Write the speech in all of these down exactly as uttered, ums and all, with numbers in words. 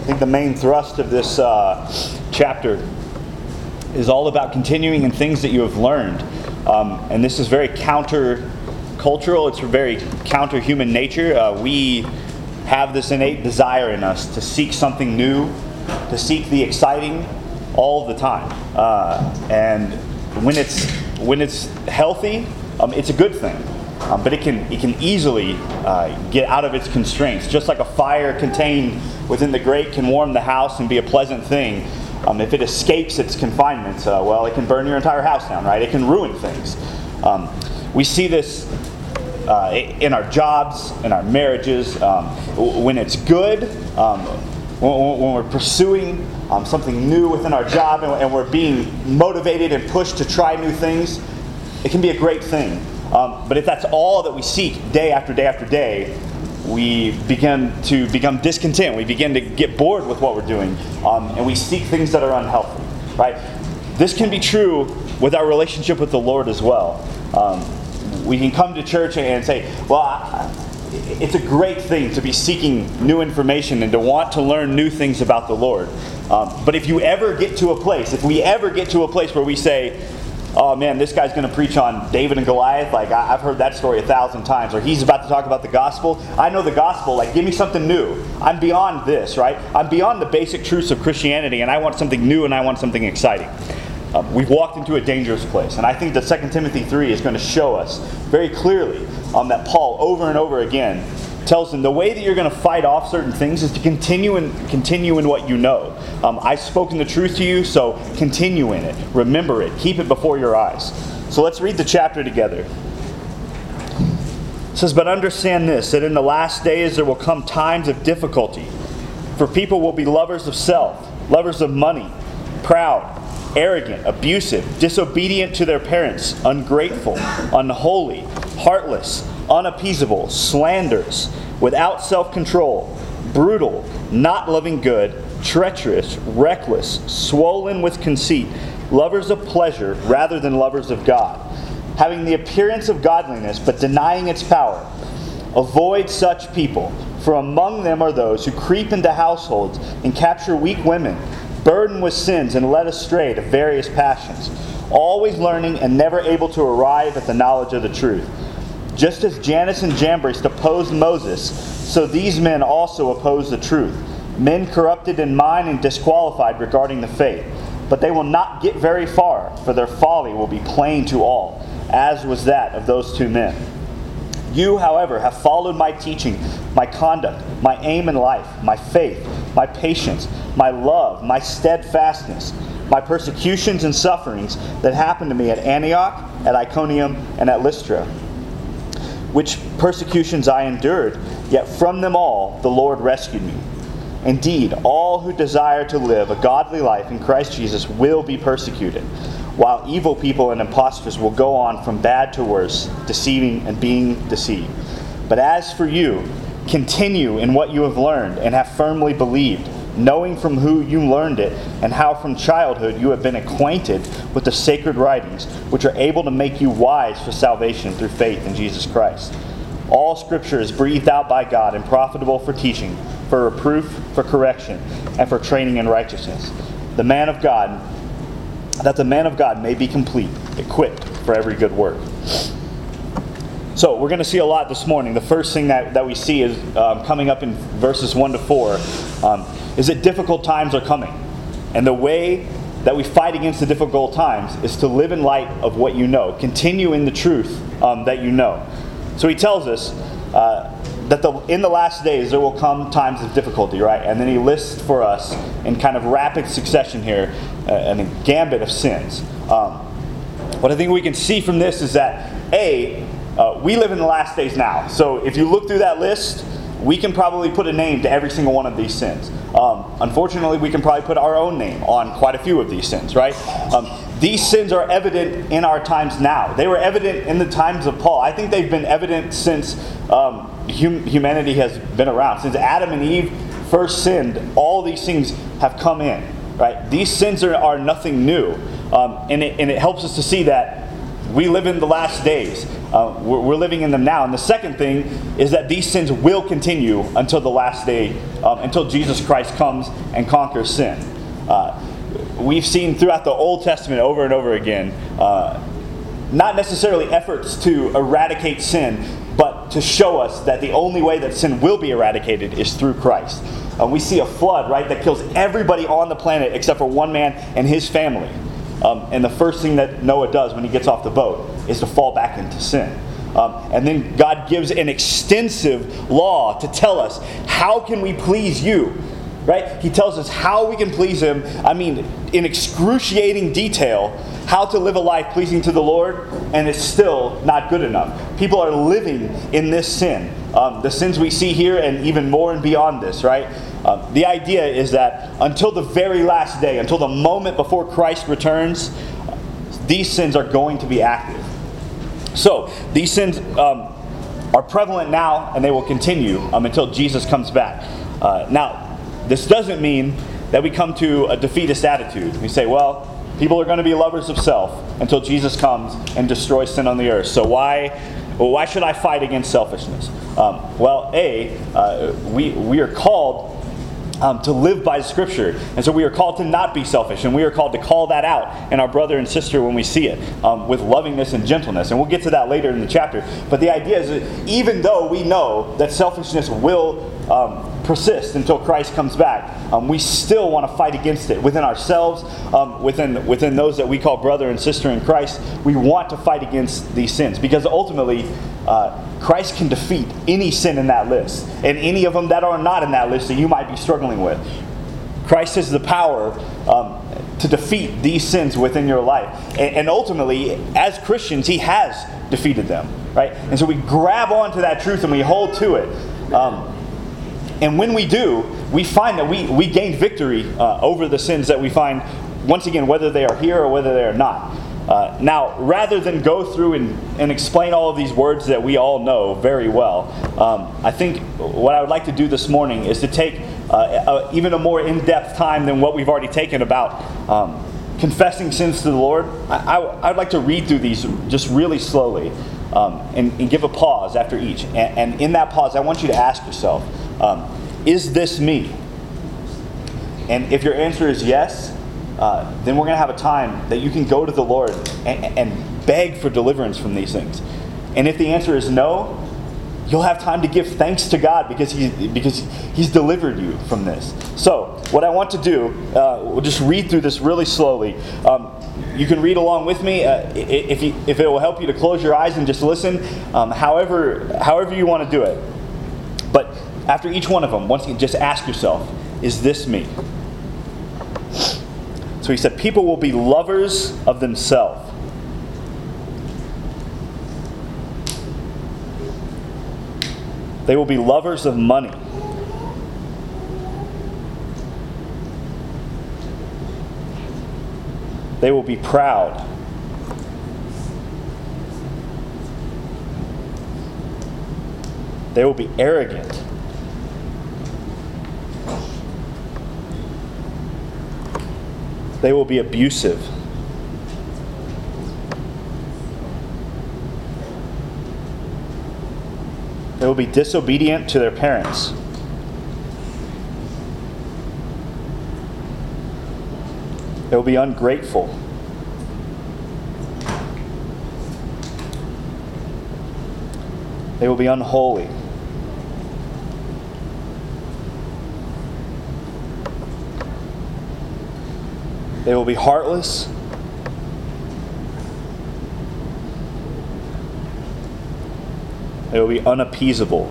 think the main thrust of this uh, chapter is all about continuing in things that you have learned. Um, and this is very counter-cultural. It's very counter-human nature. Uh, we have this innate desire in us to seek something new, to seek the exciting all the time. Uh, and when it's when it's healthy, um, it's a good thing. Um, but it can it can easily uh, get out of its constraints. Just like a fire contained within the grate can warm the house and be a pleasant thing, um, if it escapes its confinement, uh, well, it can burn your entire house down, right? It can ruin things. Um, we see this uh, in our jobs, in our marriages. Um, when it's good, um, when, when we're pursuing um, something new within our job, and, and we're being motivated and pushed to try new things, it can be a great thing. Um, but if that's all that we seek day after day after day, we begin to become discontent. We begin to get bored with what we're doing, um, and we seek things that are unhealthy. Right? This can be true with our relationship with the Lord as well. Um, we can come to church and say, "Well, I, it's a great thing to be seeking new information and to want to learn new things about the Lord." Um, but if you ever get to a place, if we ever get to a place where we say, "Oh man, this guy's going to preach on David and Goliath. Like I, I've heard that story a thousand times." Or he's about to talk about the gospel. I know the gospel. Like, give me something new. I'm beyond this, right? I'm beyond the basic truths of Christianity, and I want something new, and I want something exciting. Um, we've walked into a dangerous place, and I think that Second Timothy three is going to show us very clearly um, that Paul, over and over again, tells them the way that you're going to fight off certain things is to continue in, continue in what you know. Um, I've spoken the truth to you, so continue in it. Remember it. Keep it before your eyes. So let's read the chapter together. It says, "But understand this, that in the last days there will come times of difficulty. For people will be lovers of self, lovers of money, proud, arrogant, abusive, disobedient to their parents, ungrateful, unholy, heartless, unappeasable, slanderous, without self-control, brutal, not loving good, treacherous, reckless, swollen with conceit, lovers of pleasure rather than lovers of God, having the appearance of godliness but denying its power. Avoid such people, for among them are those who creep into households and capture weak women, burdened with sins and led astray to various passions, always learning and never able to arrive at the knowledge of the truth. Just as Jannes and Jambres opposed Moses, so these men also oppose the truth, men corrupted in mind and disqualified regarding the faith. But they will not get very far, for their folly will be plain to all, as was that of those two men. You, however, have followed my teaching, my conduct, my aim in life, my faith, my patience, my love, my steadfastness, my persecutions and sufferings that happened to me at Antioch, at Iconium, and at Lystra, which persecutions I endured, yet from them all the Lord rescued me. Indeed, all who desire to live a godly life in Christ Jesus will be persecuted, while evil people and impostors will go on from bad to worse, deceiving and being deceived. But as for you, continue in what you have learned and have firmly believed, knowing from who you learned it, and how from childhood you have been acquainted with the sacred writings, which are able to make you wise for salvation through faith in Jesus Christ. All Scripture is breathed out by God and profitable for teaching, for reproof, for correction, and for training in righteousness. The man of God, that the man of God may be complete, equipped for every good work. So we're going to see a lot this morning. The first thing that, that we see is um, coming up in verses one to four um, is that difficult times are coming. And the way that we fight against the difficult times is to live in light of what you know. Continue in the truth um, that you know. So he tells us uh, that the, in the last days there will come times of difficulty, right? And then he lists for us in kind of rapid succession here uh, a gambit of sins. Um, what I think we can see from this is that, A, uh, we live in the last days now. So if you look through that list, we can probably put a name to every single one of these sins. Um, unfortunately, we can probably put our own name on quite a few of these sins, right? Um, these sins are evident in our times now. They were evident in the times of Paul. I think they've been evident since um, hum- humanity has been around. Since Adam and Eve first sinned, all these things have come in, right? These sins are, are nothing new. Um, and, it, and it helps us to see that we live in the last days. Uh, we're, we're living in them now. And the second thing is that these sins will continue until the last day, um, until Jesus Christ comes and conquers sin. Uh, we've seen throughout the Old Testament over and over again, uh, not necessarily efforts to eradicate sin, but to show us that the only way that sin will be eradicated is through Christ. Uh, we see a flood, right, that kills everybody on the planet except for one man and his family. Um, and the first thing that Noah does when he gets off the boat is to fall back into sin. Um, and then God gives an extensive law to tell us, how can we please you? Right? He tells us how we can please Him. I mean, in excruciating detail, how to live a life pleasing to the Lord, and it's still not good enough. People are living in this sin. Um, the sins we see here, and even more and beyond this, right? Uh, the idea is that until the very last day, until the moment before Christ returns, these sins are going to be active. So, these sins um, are prevalent now, and they will continue um, until Jesus comes back. Uh, now, this doesn't mean that we come to a defeatist attitude. We say, well, people are going to be lovers of self until Jesus comes and destroys sin on the earth. So why, well, why should I fight against selfishness? Um, well, A, uh, we, we are called Um, to live by Scripture. And so we are called to not be selfish, and we are called to call that out in our brother and sister when we see it, um, with lovingness and gentleness. And we'll get to that later in the chapter. But the idea is that even though we know that selfishness will um, persist until Christ comes back, um, we still want to fight against it within ourselves, um, within, within those that we call brother and sister in Christ. We want to fight against these sins, because ultimately uh, Christ can defeat any sin in that list, and any of them that are not in that list that you might be struggling with. Christ has the power um, to defeat these sins within your life. And, and ultimately, as Christians, He has defeated them, right? And so we grab onto that truth and we hold to it. Um, and when we do, we find that we, we gain victory uh, over the sins that we find, once again, whether they are here or whether they are not. Uh, now, rather than go through and, and explain all of these words that we all know very well, um, I think what I would like to do this morning is to take uh, a, even a more in-depth time than what we've already taken about um, confessing sins to the Lord. I, I, I'd like to read through these just really slowly um, and, and give a pause after each. And, and in that pause, I want you to ask yourself, um, is this me? And if your answer is yes, Uh, then we're going to have a time that you can go to the Lord and, and beg for deliverance from these things. And if the answer is no, you'll have time to give thanks to God because He because He's delivered you from this. So, what I want to do, uh, we'll just read through this really slowly. Um, you can read along with me uh, if you, if it will help you to close your eyes and just listen. Um, however, however you want to do it. But after each one of them, once again, just ask yourself: is this me? So he said, people will be lovers of themselves. They will be lovers of money. They will be proud. They will be arrogant. They will be abusive. They will be disobedient to their parents. They will be ungrateful. They will be unholy. They will be heartless. They will be unappeasable.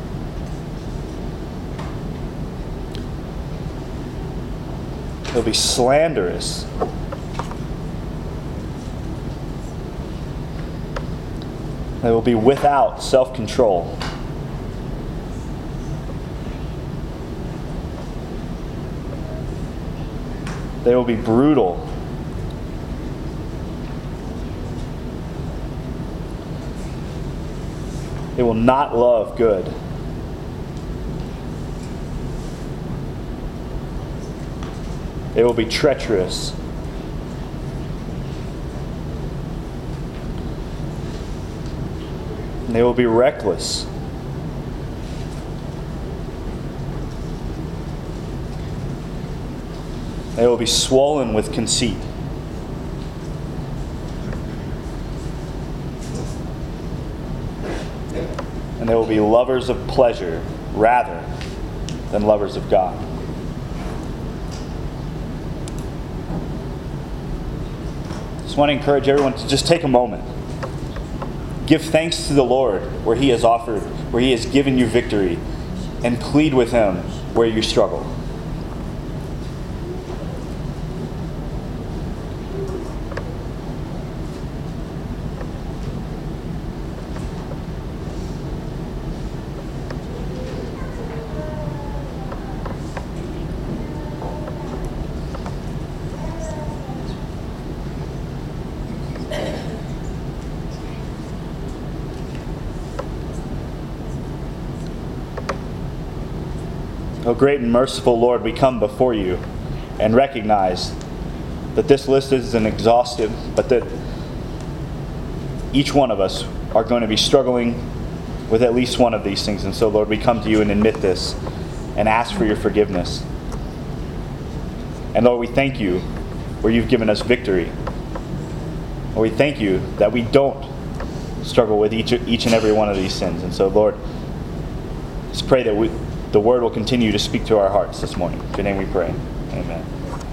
They will be slanderous. They will be without self-control. They will be brutal. They will not love good. They will be treacherous. And they will be reckless. They will be swollen with conceit. And they will be lovers of pleasure rather than lovers of God. Just want to encourage everyone to just take a moment. Give thanks to the Lord where He has offered, where He has given you victory, and plead with Him where you struggle. O great and merciful Lord, we come before you and recognize that this list isn't exhaustive, but that each one of us are going to be struggling with at least one of these things. And so, Lord, we come to you and admit this and ask for your forgiveness. And Lord, we thank you where you've given us victory. Lord, we thank you that we don't struggle with each, each and every one of these sins. And so, Lord, just pray that we... the Word will continue to speak to our hearts this morning. In your name we pray. Amen.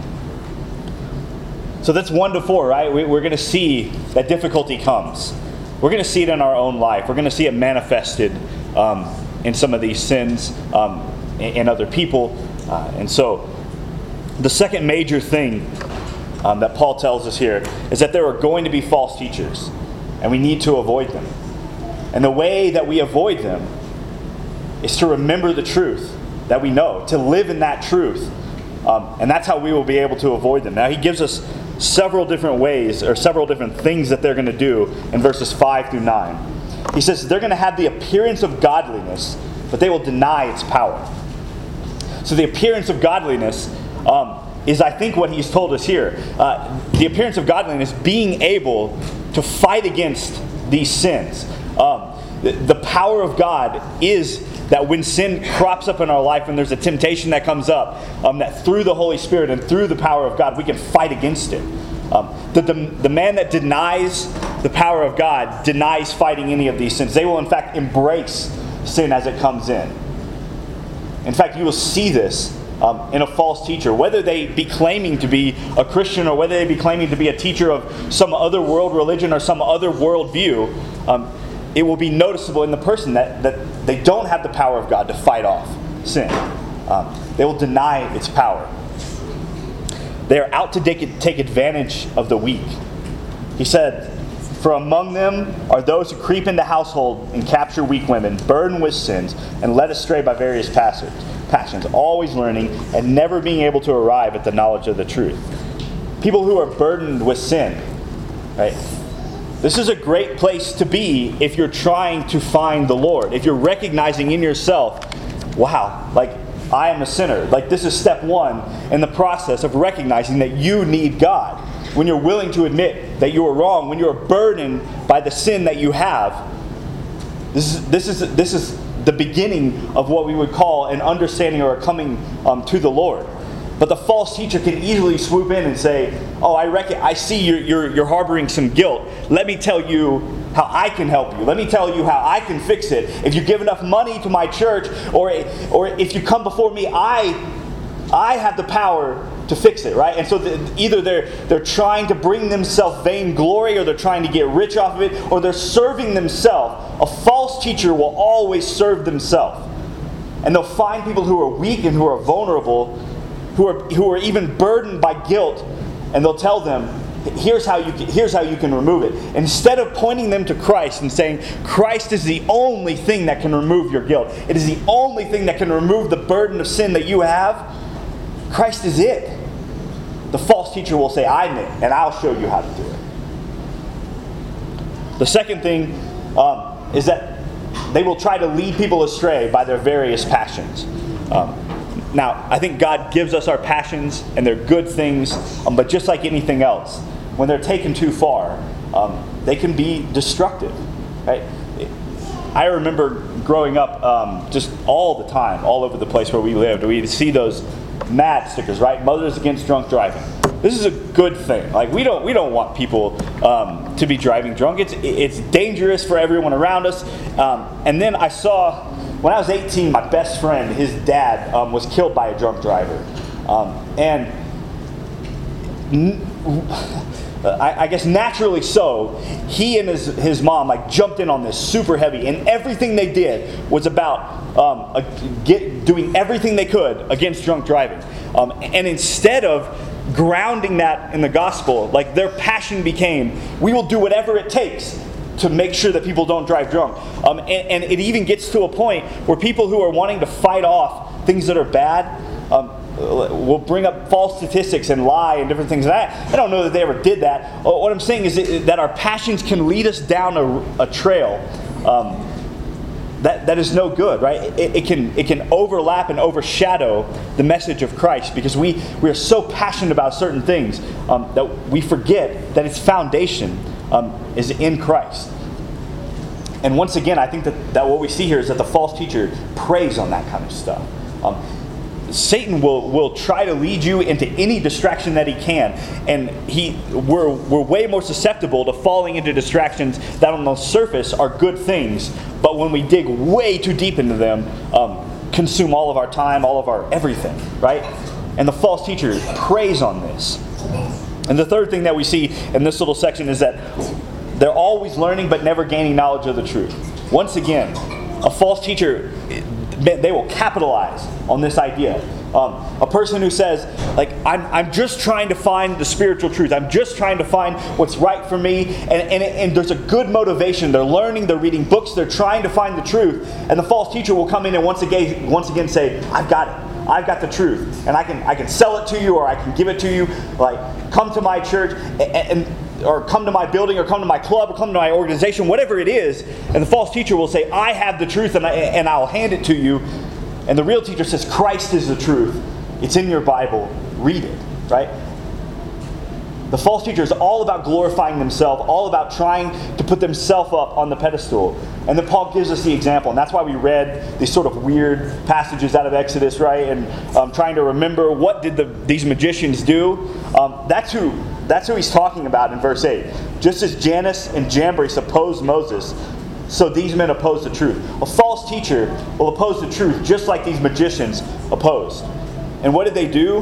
So that's one to four, right? We're going to see that difficulty comes. We're going to see it in our own life. We're going to see it manifested um, in some of these sins um, in other people. Uh, and so the second major thing um, that Paul tells us here is that there are going to be false teachers, and we need to avoid them. And the way that we avoid them is to remember the truth that we know, to live in that truth. Um, and that's how we will be able to avoid them. Now, he gives us several different ways, or several different things that they're going to do in verses five through nine. He says they're going to have the appearance of godliness, but they will deny its power. So the appearance of godliness um, is, I think, what he's told us here. Uh, the appearance of godliness, being able to fight against these sins. Um, the, the power of God is that when sin crops up in our life, when there's a temptation that comes up, um, that through the Holy Spirit and through the power of God, we can fight against it. Um, the, the, the man that denies the power of God denies fighting any of these sins. They will, in fact, embrace sin as it comes in. In fact, you will see this um, in a false teacher, whether they be claiming to be a Christian or whether they be claiming to be a teacher of some other world religion or some other world view. Um, it will be noticeable in the person that, that they don't have the power of God to fight off sin. Um, they will deny its power. They are out to take, take advantage of the weak. He said, "For among them are those who creep into household and capture weak women, burdened with sins, and led astray by various passions, always learning and never being able to arrive at the knowledge of the truth." People who are burdened with sin, right? This is a great place to be if you're trying to find the Lord. If you're recognizing in yourself, wow, like I am a sinner. Like this is step one in the process of recognizing that you need God. When you're willing to admit that you are wrong, when you're burdened by the sin that you have, this is this is this is the beginning of what we would call an understanding or a coming um, to the Lord. But the false teacher can easily swoop in and say, "Oh, I reckon I see you're, you're you're harboring some guilt. Let me tell you how I can help you. Let me tell you how I can fix it. If you give enough money to my church, or or if you come before me, I I have the power to fix it." Right? And so the, either they're they're trying to bring themselves vainglory, or they're trying to get rich off of it, or they're serving themselves. A false teacher will always serve themselves, and they'll find people who are weak and who are vulnerable, who are who are even burdened by guilt, and they'll tell them, here's how you can, here's how you can remove it. Instead of pointing them to Christ and saying, Christ is the only thing that can remove your guilt. It is the only thing that can remove the burden of sin that you have. Christ is it. The false teacher will say, I'm it, and I'll show you how to do it. The second thing um, is that they will try to lead people astray by their various passions. Um, Now, I think God gives us our passions, and they're good things, um, but just like anything else, when they're taken too far, um, they can be destructive. Right? I remember growing up um, just all the time, all over the place where we lived, we'd see those mad stickers, right? Mothers Against Drunk Driving. This is a good thing. Like we don't we don't want people um, to be driving drunk. It's it's dangerous for everyone around us. Um, and then I saw when I was eighteen, my best friend, his dad um, was killed by a drunk driver, um, and. N- I, I guess naturally so, he and his, his mom like jumped in on this super heavy, and everything they did was about um, a, get, doing everything they could against drunk driving. Um, and instead of grounding that in the gospel, like their passion became, we will do whatever it takes to make sure that people don't drive drunk. Um, and, and it even gets to a point where people who are wanting to fight off things that are bad, um, we'll bring up false statistics and lie and different things. And I, I don't know that they ever did that. What I'm saying is that our passions can lead us down a, a trail um, that, that is no good, right? It, it can it can overlap and overshadow the message of Christ because we, we are so passionate about certain things um, that we forget that its foundation um, is in Christ. And once again, I think that, that what we see here is that the false teacher preys on that kind of stuff. Um, Satan will, will try to lead you into any distraction that he can, and he we're we're way more susceptible to falling into distractions that on the surface are good things, but when we dig way too deep into them, um, consume all of our time, all of our everything, right? And the false teacher preys on this. And the third thing that we see in this little section is that they're always learning but never gaining knowledge of the truth. Once again, a false teacher, they will capitalize on this idea. Um, a person who says, like, I'm, I'm just trying to find the spiritual truth. I'm just trying to find what's right for me. And, and, and there's a good motivation. They're learning, they're reading books, they're trying to find the truth. And the false teacher will come in and once again, once again say, I've got it. I've got the truth. And I can I can sell it to you or I can give it to you. Like, come to my church and, and or come to my building or come to my club or come to my organization, whatever it is. And the false teacher will say, I have the truth and, I, and I'll hand it to you. And the real teacher says, Christ is the truth. It's in your Bible. Read it, right? The false teacher is all about glorifying themselves, all about trying to put themselves up on the pedestal. And then Paul gives us the example, and that's why we read these sort of weird passages out of Exodus, right? And um, trying to remember what did the, these magicians do. Um, that's who that's who he's talking about in verse eight. Just as Jannes and Jambres opposed Moses, so these men oppose the truth. A false teacher will oppose the truth just like these magicians opposed. And what did they do?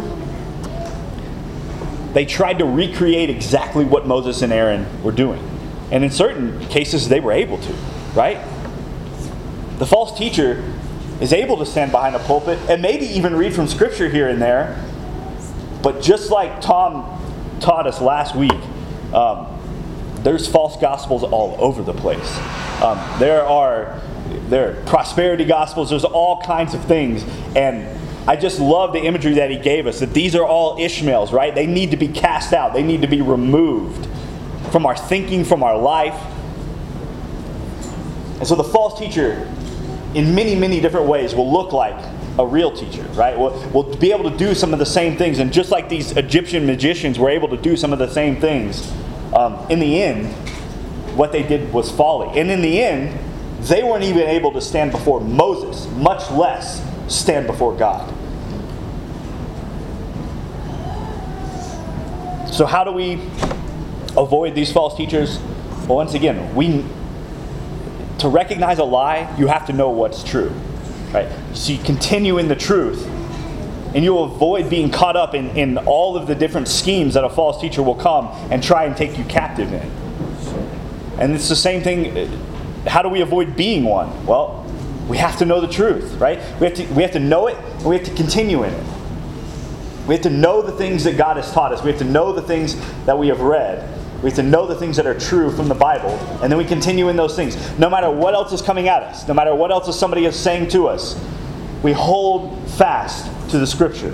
They tried to recreate exactly what Moses and Aaron were doing. And in certain cases, they were able to, right? The false teacher is able to stand behind a pulpit and maybe even read from Scripture here and there. But just like Tom taught us last week, um, there's false gospels all over the place. Um, there are there are prosperity gospels. There's all kinds of things. And I just love the imagery that he gave us, that these are all Ishmaels, right? They need to be cast out. They need to be removed from our thinking, from our life. And so the false teacher, in many, many different ways, will look like a real teacher, right? Will will be able to do some of the same things. And just like these Egyptian magicians were able to do some of the same things, um, in the end, what they did was folly. And in the end, they weren't even able to stand before Moses, much less stand before God. So how do we avoid these false teachers? Well, once again, we to recognize a lie, you have to know what's true, right? So you continue in the truth, and you'll avoid being caught up in, in all of the different schemes that a false teacher will come and try and take you captive in. And it's the same thing. How do we avoid being one? Well, we have to know the truth, right? We have to we have to know it, and we have to continue in it. We have to know the things that God has taught us. We have to know the things that we have read. We have to know the things that are true from the Bible, and then we continue in those things. No matter what else is coming at us, no matter what else is somebody is saying to us, we hold fast to the Scripture.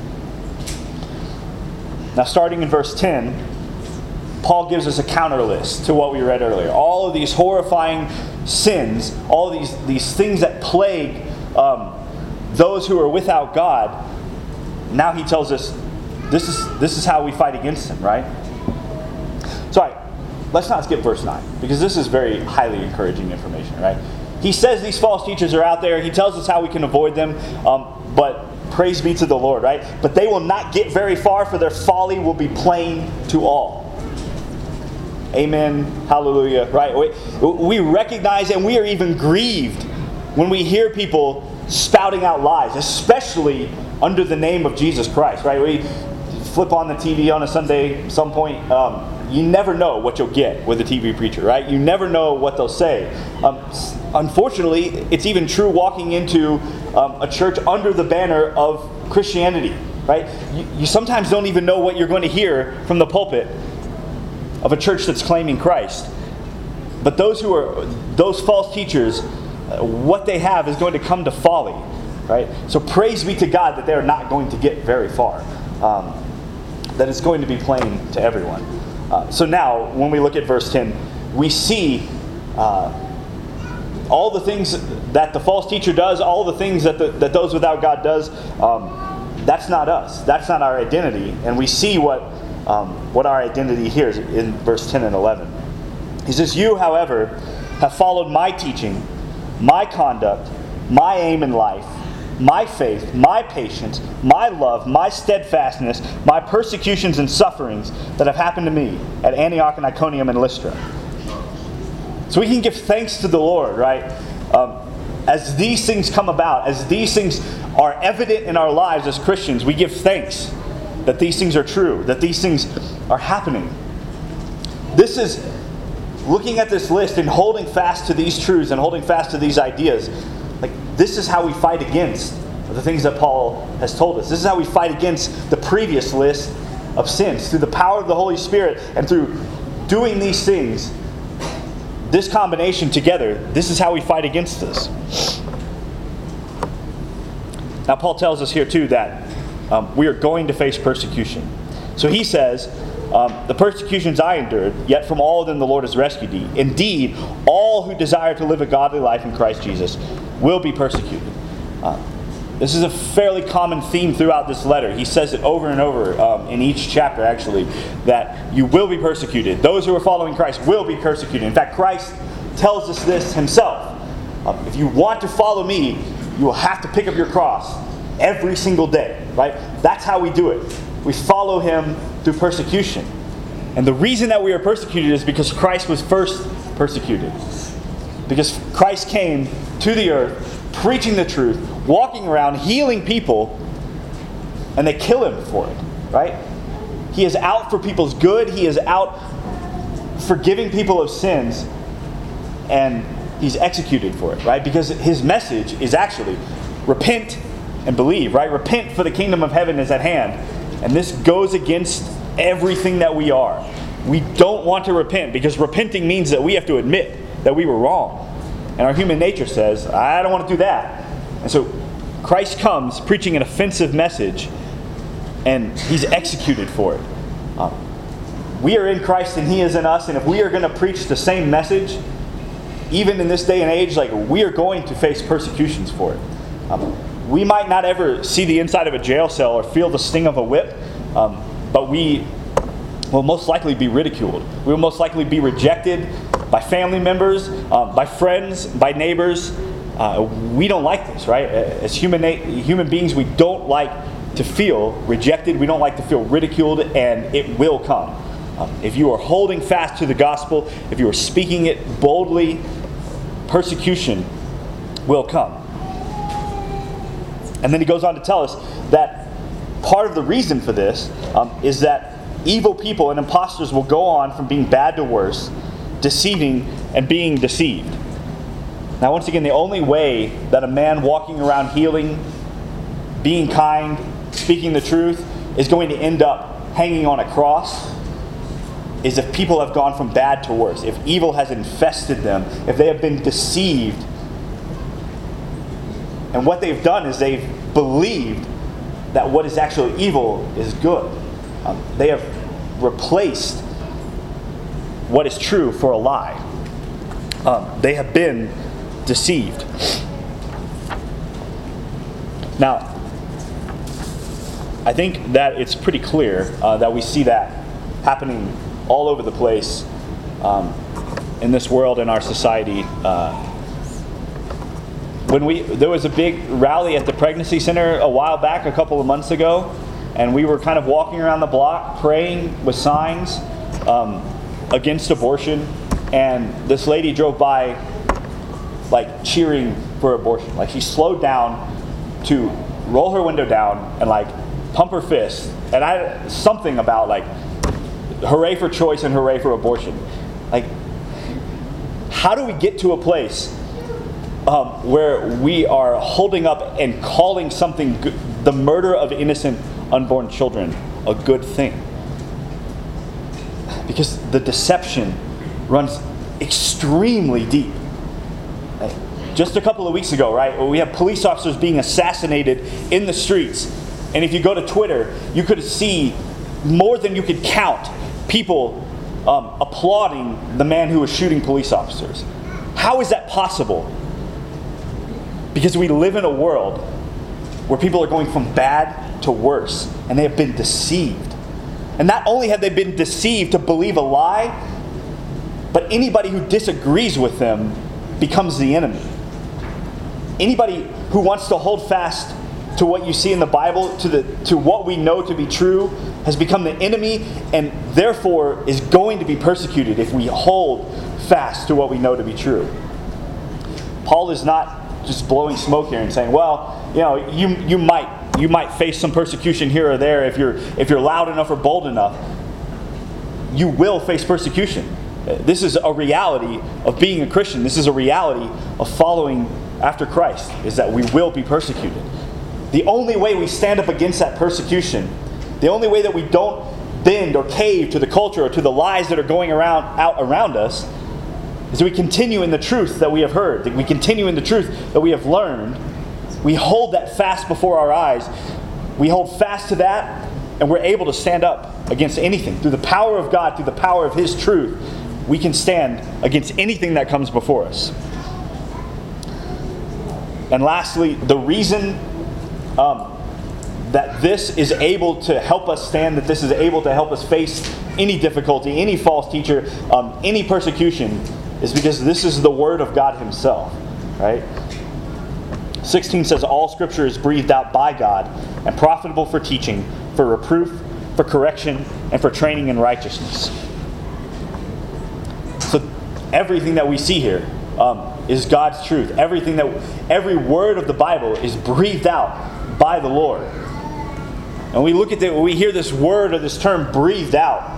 Now, starting in verse ten, Paul gives us a counter list to what we read earlier. All of these horrifying sins, all of these, these things that plague um, those who are without God. Now he tells us this is this is how we fight against them, right? So, all right, let's not skip verse nine, because this is very highly encouraging information, right? he says these false teachers are out there. He tells us how we can avoid them. Um, but praise be to the Lord, right? But they will not get very far, for their folly will be plain to all. Amen. Hallelujah. Right? We, we recognize and we are even grieved when we hear people spouting out lies, especially under the name of Jesus Christ, right? We flip on the T V on a Sunday at some point. Um, you never know what you'll get with a T V preacher, right? You never know what they'll say. Um, unfortunately, it's even true walking into um, a church under the banner of Christianity, right? You, you sometimes don't even know what you're going to hear from the pulpit of a church that's claiming Christ. But those who are, those false teachers, uh, what they have is going to come to folly, right? So praise be to God that they're not going to get very far. Um, that it's going to be plain to everyone. Uh, so now, when we look at verse ten, we see uh, all the things that the false teacher does, all the things that the, that those without God does. Um, that's not us. That's not our identity. And we see what um, what our identity here is in verse ten and eleven. He says, "You, however, have followed my teaching, my conduct, my aim in life, my faith, my patience, my love, my steadfastness, my persecutions and sufferings that have happened to me at Antioch and Iconium and Lystra." So we can give thanks to the Lord, right? Um, as these things come about, as these things are evident in our lives as Christians, we give thanks that these things are true, that these things are happening. This is looking at this list and holding fast to these truths and holding fast to these ideas. Like, this is how we fight against the things that Paul has told us. This is how we fight against the previous list of sins. Through the power of the Holy Spirit and through doing these things, this combination together, this is how we fight against this. Now, Paul tells us here too that um, we are going to face persecution. So he says, Um, the persecutions I endured, yet from all of them the Lord has rescued thee. Indeed, all who desire to live a godly life in Christ Jesus will be persecuted. Uh, this is a fairly common theme throughout this letter. He says it over and over um, in each chapter, actually, that you will be persecuted. Those who are following Christ will be persecuted. In fact, Christ tells us this himself. Um, if you want to follow me, you will have to pick up your cross every single day, right? That's how we do it. We follow him through persecution. And the reason that we are persecuted is because Christ was first persecuted. Because Christ came to the earth, preaching the truth, walking around, healing people, and they kill him for it, right? He is out for people's good. He is out forgiving people of sins, and he's executed for it, right? Because his message is actually repent and believe, right? Repent, for the kingdom of heaven is at hand. And this goes against everything that we are. We don't want to repent, because repenting means that we have to admit that we were wrong. And our human nature says, I don't want to do that. And so Christ comes preaching an offensive message, and he's executed for it. Um, we are in Christ and he is in us, and if we are going to preach the same message, even in this day and age, like, we are going to face persecutions for it. Um, we might not ever see the inside of a jail cell or feel the sting of a whip, um, but we will most likely be ridiculed. We will most likely be rejected by family members, um, by friends, by neighbors. Uh, we don't like this, right? As human na- human beings, we don't like to feel rejected. We don't like to feel ridiculed, and it will come. Um, if you are holding fast to the gospel, if you are speaking it boldly, persecution will come. And then he goes on to tell us that part of the reason for this um, is that evil people and imposters will go on from being bad to worse, deceiving and being deceived. Now, once again, the only way that a man walking around healing, being kind, speaking the truth is going to end up hanging on a cross is if people have gone from bad to worse, if evil has infested them, if they have been deceived. And what they've done is they've believed that what is actually evil is good. Um, they have replaced what is true for a lie. Um, they have been deceived. Now, I think that it's pretty clear uh, that we see that happening all over the place um, in this world, in our society. Uh, when we there was a big rally at the pregnancy center a while back, a couple of months ago, and we were kind of walking around the block praying with signs um, against abortion, and this lady drove by like cheering for abortion. Like she slowed down to roll her window down and like pump her fist, and I something about like hooray for choice and hooray for abortion. Like, how do we get to a place um, where we are holding up and calling something good, the murder of innocent unborn children, a good thing? Because the deception runs extremely deep. Just a couple of weeks ago, right, we have police officers being assassinated in the streets. And if you go to Twitter, you could see more than you could count people um, applauding the man who was shooting police officers. How is that possible? Because we live in a world where people are going from bad to worse, and they have been deceived. And not only have they been deceived to believe a lie, but anybody who disagrees with them becomes the enemy. Anybody who wants to hold fast to what you see in the Bible, to the to what we know to be true, has become the enemy, and therefore is going to be persecuted if we hold fast to what we know to be true. Paul is not just blowing smoke here and saying, well, you know, you you might you might face some persecution here or there if you're if you're loud enough or bold enough. You will face persecution. This is a reality of being a Christian. This is a reality of following after Christ, is that we will be persecuted. The only way we stand up against that persecution, the only way that we don't bend or cave to the culture or to the lies that are going around out around us, is that we continue in the truth that we have heard, that we continue in the truth that we have learned. We hold that fast before our eyes. We hold fast to that, and we're able to stand up against anything. Through the power of God, through the power of His truth, we can stand against anything that comes before us. And lastly, the reason um, that this is able to help us stand, that this is able to help us face any difficulty, any false teacher, um, any persecution, is because this is the Word of God Himself, right? sixteen says, all Scripture is breathed out by God and profitable for teaching, for reproof, for correction, and for training in righteousness. So everything that we see here um, is God's truth. Everything that, every word of the Bible is breathed out by the Lord. And we look at it, we hear this word or this term breathed out.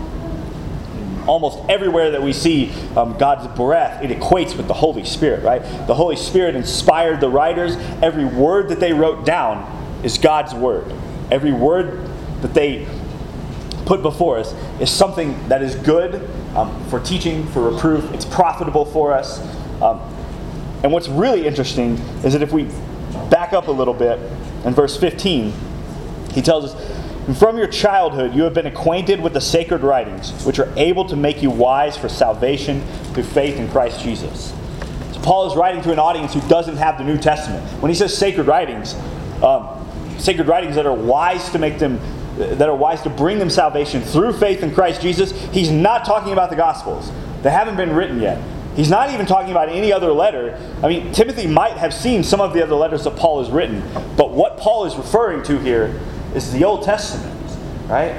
Almost everywhere that we see um, God's breath, it equates with the Holy Spirit, right? The Holy Spirit inspired the writers. Every word that they wrote down is God's word. Every word that they put before us is something that is good um, for teaching, for reproof. It's profitable for us. Um, and what's really interesting is that if we back up a little bit, in verse fifteen, he tells us, from your childhood you have been acquainted with the sacred writings, which are able to make you wise for salvation through faith in Christ Jesus. So Paul is writing to an audience who doesn't have the New Testament. When he says sacred writings, um, sacred writings that are wise to make them, that are wise to bring them salvation through faith in Christ Jesus, he's not talking about the Gospels. They haven't been written yet. He's not even talking about any other letter. I mean, Timothy might have seen some of the other letters that Paul has written, but what Paul is referring to here is the Old Testament, right?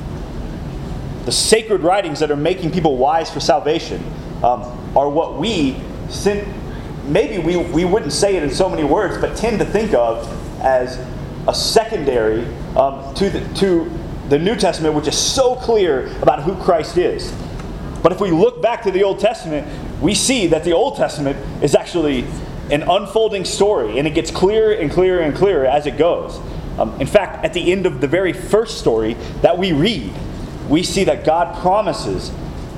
The sacred writings that are making people wise for salvation um, are what we, maybe we, we wouldn't say it in so many words, but tend to think of as a secondary um, to, the, to the New Testament, which is so clear about who Christ is. But if we look back to the Old Testament, we see that the Old Testament is actually an unfolding story, and it gets clearer and clearer and clearer as it goes. Um, in fact, at the end of the very first story that we read, we see that God promises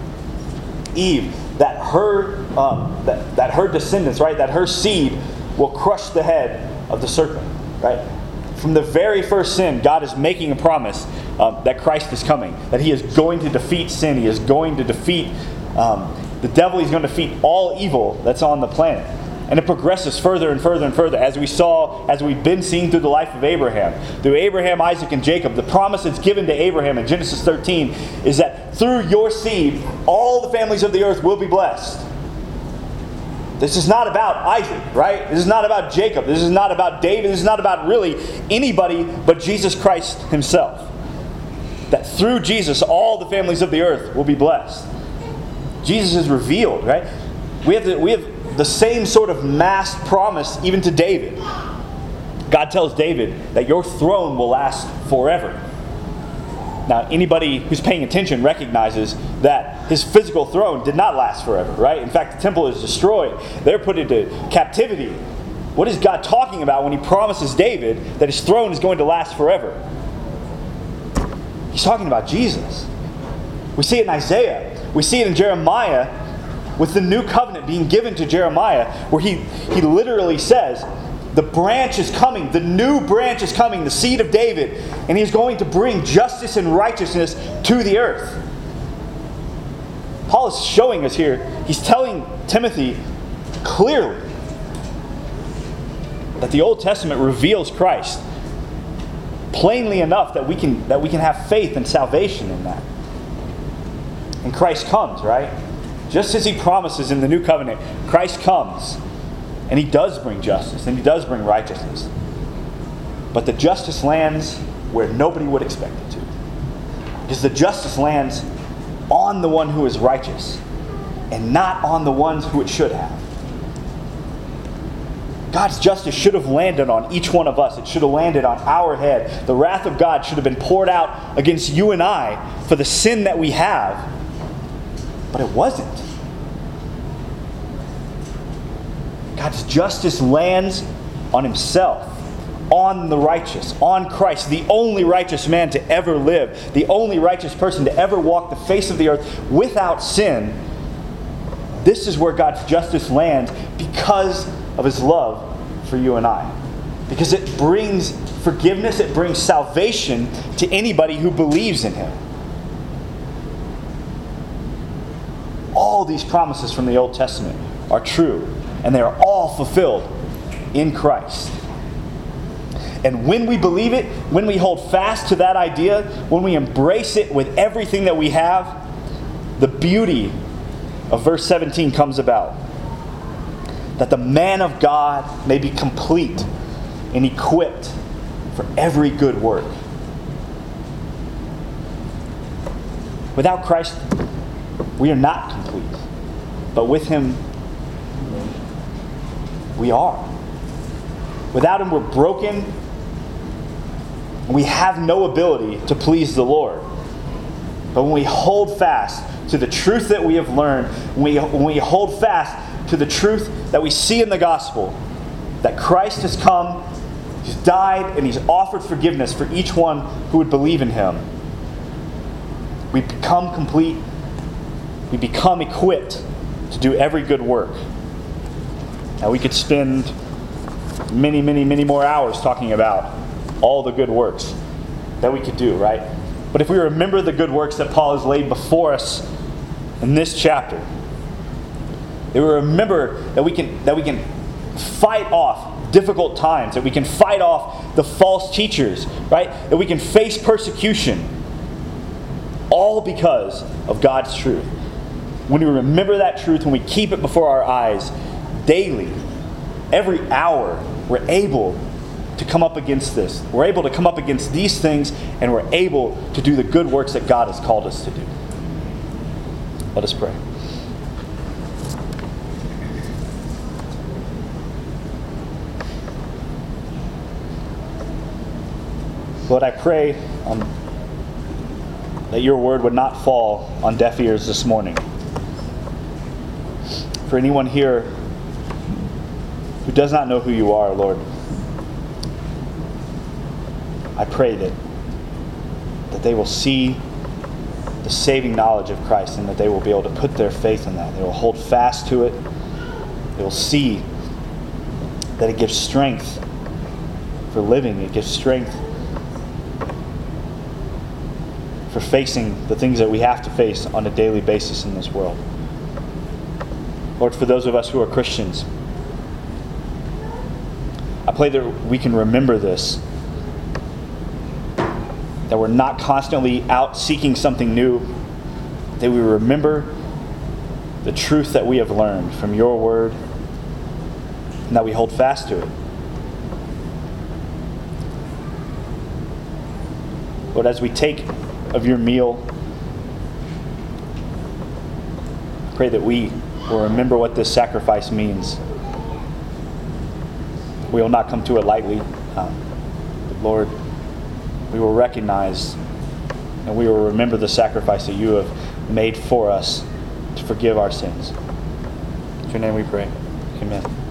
Eve that her um, that, that her descendants, right, that her seed will crush the head of the serpent, right? From the very first sin, God is making a promise um, that Christ is coming, that He is going to defeat sin, He is going to defeat um, the devil, He's going to defeat all evil that's on the planet. And it progresses further and further and further, as we saw, as we've been seeing through the life of Abraham. Through Abraham, Isaac, and Jacob, the promise that's given to Abraham in Genesis thirteen is that through your seed, all the families of the earth will be blessed. This is not about Isaac, right? This is not about Jacob. This is not about David. This is not about really anybody but Jesus Christ himself. That through Jesus, all the families of the earth will be blessed. Jesus is revealed, right? We have the, we have the same sort of mass promise even to David. God tells David that your throne will last forever. Now, anybody who's paying attention recognizes that his physical throne did not last forever, right? In fact, the temple is destroyed. They're put into captivity. What is God talking about when he promises David that his throne is going to last forever? He's talking about Jesus. We see it in Isaiah. We see it in Jeremiah with the new covenant being given to Jeremiah, where he, he literally says, the branch is coming, the new branch is coming, the seed of David, and he's going to bring justice and righteousness to the earth. Paul is showing us here, he's telling Timothy clearly that the Old Testament reveals Christ plainly enough that we can that we can have faith and salvation in that. And Christ comes, right? Just as he promises in the new covenant, Christ comes. And he does bring justice, and he does bring righteousness. But the justice lands where nobody would expect it to. Because the justice lands on the one who is righteous, and not on the ones who it should have. God's justice should have landed on each one of us. It should have landed on our head. The wrath of God should have been poured out against you and I for the sin that we have. But it wasn't. God's justice lands on himself, on the righteous, on Christ, the only righteous man to ever live, the only righteous person to ever walk the face of the earth without sin. This is where God's justice lands because of his love for you and I. Because it brings forgiveness, it brings salvation to anybody who believes in him. All these promises from the Old Testament are true. And they are all fulfilled in Christ. And when we believe it, when we hold fast to that idea, when we embrace it with everything that we have, the beauty of verse seventeen comes about. That the man of God may be complete and equipped for every good work. Without Christ, we are not complete. But with him, we are. Without him, we're broken. We have no ability to please the Lord. But when we hold fast to the truth that we have learned, when we, when we hold fast to the truth that we see in the gospel, that Christ has come, he's died, and he's offered forgiveness for each one who would believe in him, we become complete. We become equipped to do every good work. Now, we could spend many, many, many more hours talking about all the good works that we could do, right? But if we remember the good works that Paul has laid before us in this chapter, if we remember that we can that we can fight off difficult times, that we can fight off the false teachers, right? That we can face persecution, all because of God's truth. When we remember that truth, when we keep it before our eyes, daily, every hour, we're able to come up against this. We're able to come up against these things, and we're able to do the good works that God has called us to do. Let us pray. Lord, I pray um, that your word would not fall on deaf ears this morning. For anyone here who does not know who you are, Lord, I pray that, that they will see the saving knowledge of Christ, and that they will be able to put their faith in that. They will hold fast to it. They will see that it gives strength for living. It gives strength for facing the things that we have to face on a daily basis in this world. Lord, for those of us who are Christians, I pray that we can remember this, that we're not constantly out seeking something new, that we remember the truth that we have learned from your word and that we hold fast to it. Lord, as we take of your meal, pray that we will remember what this sacrifice means. We will not come to it lightly. Um, but Lord, we will recognize and we will remember the sacrifice that you have made for us to forgive our sins. In your name we pray. Amen.